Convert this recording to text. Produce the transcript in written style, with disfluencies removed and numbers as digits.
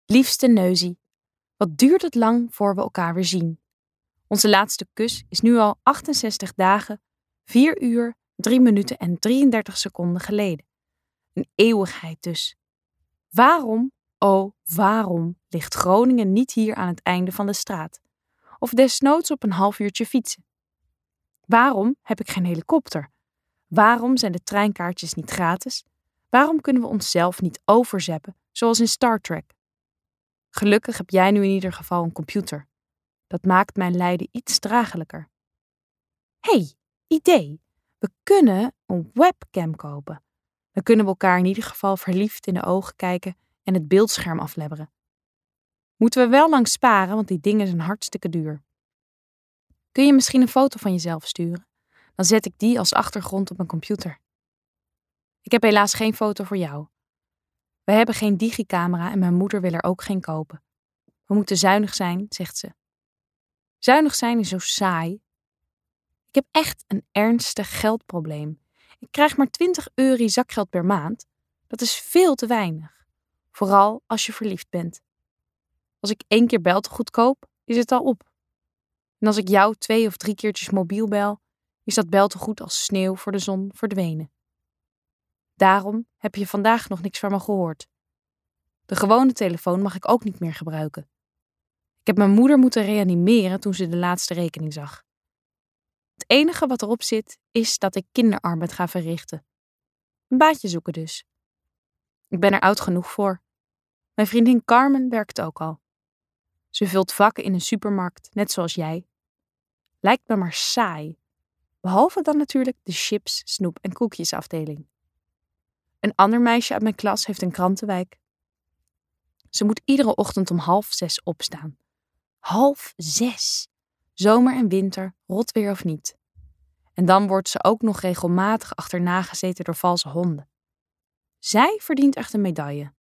Liefste Neuzie, wat duurt het lang voor we elkaar weer zien? Onze laatste kus is nu al 68 dagen, 4 uur, 3 minuten en 33 seconden geleden. Een eeuwigheid dus. Waarom, oh waarom, ligt Groningen niet hier aan het einde van de straat? Of desnoods op een half uurtje fietsen? Waarom heb ik geen helikopter? Waarom zijn de treinkaartjes niet gratis? Waarom kunnen we onszelf niet overzeppen, zoals in Star Trek? Gelukkig heb jij nu in ieder geval een computer. Dat maakt mijn lijden iets draaglijker. Hey, idee! We kunnen een webcam kopen. Dan kunnen we elkaar in ieder geval verliefd in de ogen kijken en het beeldscherm aflebberen. Moeten we wel lang sparen, want die dingen zijn hartstikke duur. Kun je misschien een foto van jezelf sturen? Dan zet ik die als achtergrond op mijn computer. Ik heb helaas geen foto voor jou. We hebben geen digicamera en mijn moeder wil er ook geen kopen. We moeten zuinig zijn, zegt ze. Zuinig zijn is zo saai. Ik heb echt een ernstig geldprobleem. Ik krijg maar 20 euro zakgeld per maand. Dat is veel te weinig. Vooral als je verliefd bent. Als ik 1 keer beltegoed koop, is het al op. En als ik jou 2 of 3 keertjes mobiel bel, is dat beltegoed als sneeuw voor de zon verdwenen. Daarom heb je vandaag nog niks van me gehoord. De gewone telefoon mag ik ook niet meer gebruiken. Ik heb mijn moeder moeten reanimeren toen ze de laatste rekening zag. Het enige wat erop zit, is dat ik kinderarbeid ga verrichten. Een baantje zoeken dus. Ik ben er oud genoeg voor. Mijn vriendin Carmen werkt ook al. Ze vult vakken in een supermarkt, net zoals jij. Lijkt me maar saai. Behalve dan natuurlijk de chips, snoep en koekjes afdeling. Een ander meisje uit mijn klas heeft een krantenwijk. Ze moet iedere ochtend om 5:30 opstaan. 5:30. Zomer en winter, rot weer of niet. En dan wordt ze ook nog regelmatig achterna gezeten door valse honden. Zij verdient echt een medaille.